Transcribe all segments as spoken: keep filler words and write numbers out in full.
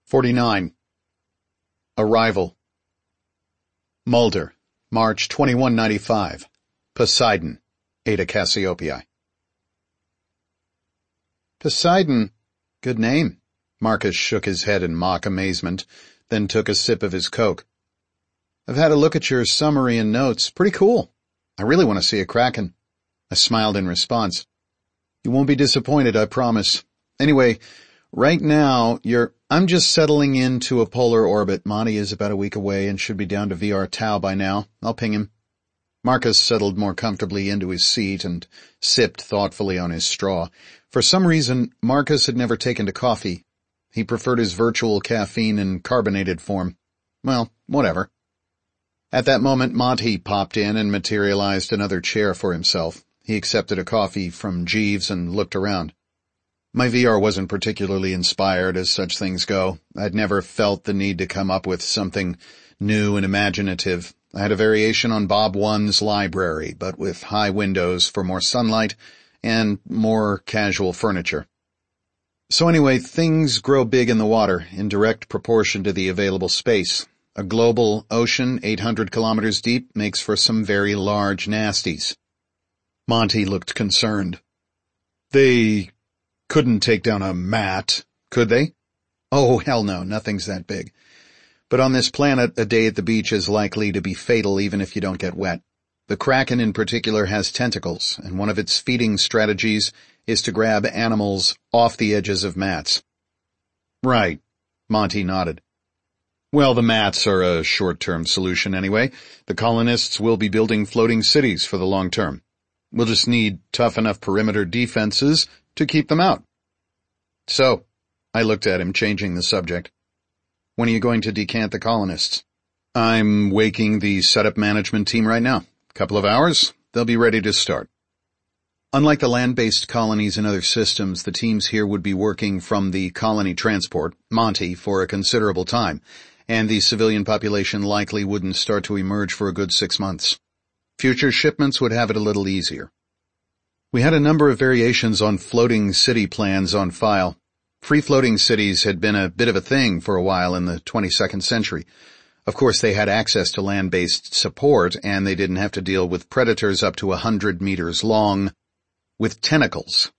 forty-nine. Arrival. Mulder, March twenty-first ninety-five. Poseidon, Eta Cassiopeiae. Poseidon? Good name. Marcus shook his head in mock amazement, then took a sip of his Coke. I've had a look at your summary and notes. Pretty cool. I really want to see a kraken. I smiled in response. You won't be disappointed, I promise. Anyway, right now, you're... I'm just settling into a polar orbit. Monty is about a week away and should be down to V R Tau by now. I'll ping him. Marcus settled more comfortably into his seat and sipped thoughtfully on his straw. For some reason, Marcus had never taken to coffee. He preferred his virtual caffeine in carbonated form. Well, whatever. At that moment, Monty popped in and materialized another chair for himself. He accepted a coffee from Jeeves and looked around. My V R wasn't particularly inspired, as such things go. I'd never felt the need to come up with something new and imaginative. I had a variation on Bob One's library, but with high windows for more sunlight and more casual furniture. So anyway, things grow big in the water, in direct proportion to the available space. A global ocean eight hundred kilometers deep makes for some very large nasties. Monty looked concerned. They couldn't take down a mat, could they? Oh, hell no, nothing's that big. But on this planet, a day at the beach is likely to be fatal even if you don't get wet. The kraken in particular has tentacles, and one of its feeding strategies is to grab animals off the edges of mats. Right, Monty nodded. Well, the mats are a short-term solution anyway. The colonists will be building floating cities for the long term. We'll just need tough enough perimeter defenses to keep them out. So, I looked at him, changing the subject. When are you going to decant the colonists? I'm waking the setup management team right now. A couple of hours, they'll be ready to start. Unlike the land-based colonies in other systems, the teams here would be working from the colony transport, Monty, for a considerable time, and the civilian population likely wouldn't start to emerge for a good six months. Future shipments would have it a little easier. We had a number of variations on floating city plans on file. Free-floating cities had been a bit of a thing for a while in the twenty-second century. Of course, they had access to land-based support, and they didn't have to deal with predators up to a hundred meters long, with tentacles.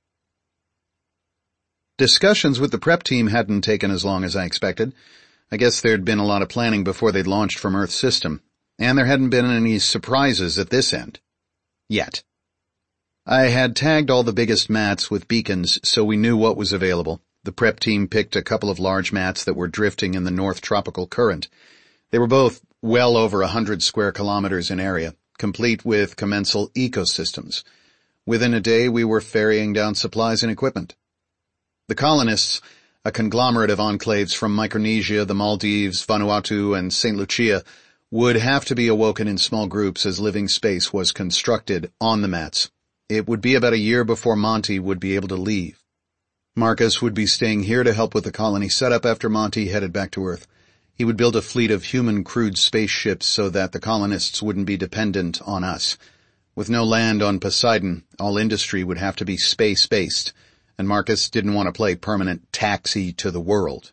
Discussions with the prep team hadn't taken as long as I expected. I guess there'd been a lot of planning before they'd launched from Earth's system, and there hadn't been any surprises at this end. Yet. I had tagged all the biggest mats with beacons, so we knew what was available. The prep team picked a couple of large mats that were drifting in the North Tropical Current. They were both well over a hundred square kilometers in area, complete with commensal ecosystems. Within a day, we were ferrying down supplies and equipment. The colonists, a conglomerate of enclaves from Micronesia, the Maldives, Vanuatu, and Saint Lucia, would have to be awoken in small groups as living space was constructed on the mats. It would be about a year before Monty would be able to leave. Marcus would be staying here to help with the colony setup after Monty headed back to Earth. He would build a fleet of human-crewed spaceships so that the colonists wouldn't be dependent on us. With no land on Poseidon, all industry would have to be space-based, and Marcus didn't want to play permanent taxi to the world.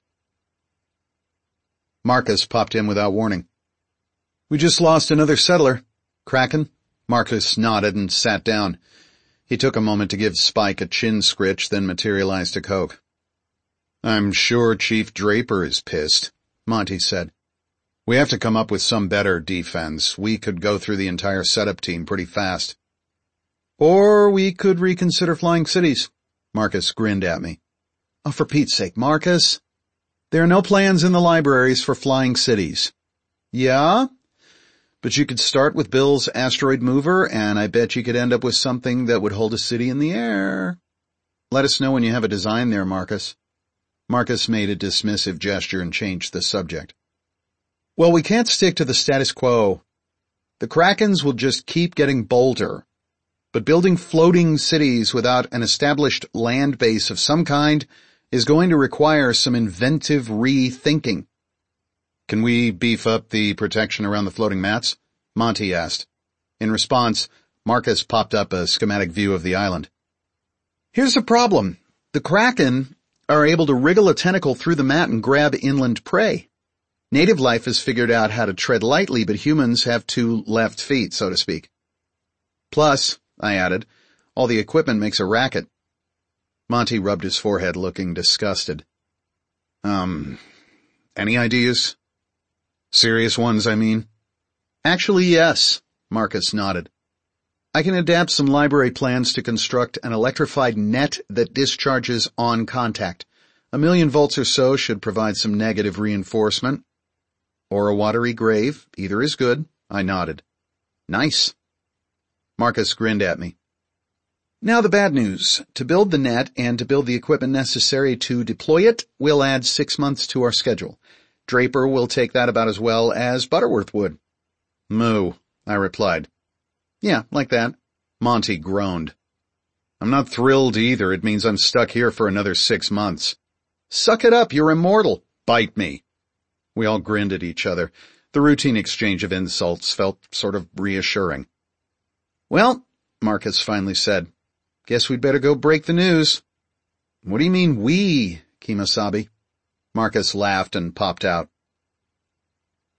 Marcus popped in without warning. We just lost another settler. Kraken? Marcus nodded and sat down. He took a moment to give Spike a chin scritch, then materialized a Coke. I'm sure Chief Draper is pissed, Monty said. We have to come up with some better defense. We could go through the entire setup team pretty fast. Or we could reconsider flying cities. Marcus grinned at me. Oh, for Pete's sake, Marcus. There are no plans in the libraries for flying cities. Yeah? But you could start with Bill's asteroid mover, and I bet you could end up with something that would hold a city in the air. Let us know when you have a design there, Marcus. Marcus made a dismissive gesture and changed the subject. Well, we can't stick to the status quo. The Krakens will just keep getting bolder. But building floating cities without an established land base of some kind is going to require some inventive rethinking. Can we beef up the protection around the floating mats? Monty asked. In response, Marcus popped up a schematic view of the island. Here's the problem. The Kraken, are able to wriggle a tentacle through the mat and grab inland prey. Native life has figured out how to tread lightly, but humans have two left feet, so to speak. Plus, I added, all the equipment makes a racket. Monty rubbed his forehead, looking disgusted. Um, any ideas? Serious ones, I mean? Actually, yes, Marcus nodded. I can adapt some library plans to construct an electrified net that discharges on contact. A million volts or so should provide some negative reinforcement. Or a watery grave, either is good, I nodded. Nice. Marcus grinned at me. Now the bad news. To build the net and to build the equipment necessary to deploy it, we'll add six months to our schedule. Draper will take that about as well as Butterworth would. Moo, I replied. Yeah, like that. Monty groaned. I'm not thrilled either. It means I'm stuck here for another six months. Suck it up, you're immortal. Bite me. We all grinned at each other. The routine exchange of insults felt sort of reassuring. Well, Marcus finally said, guess we'd better go break the news. What do you mean we, Kemosabe? Marcus laughed and popped out.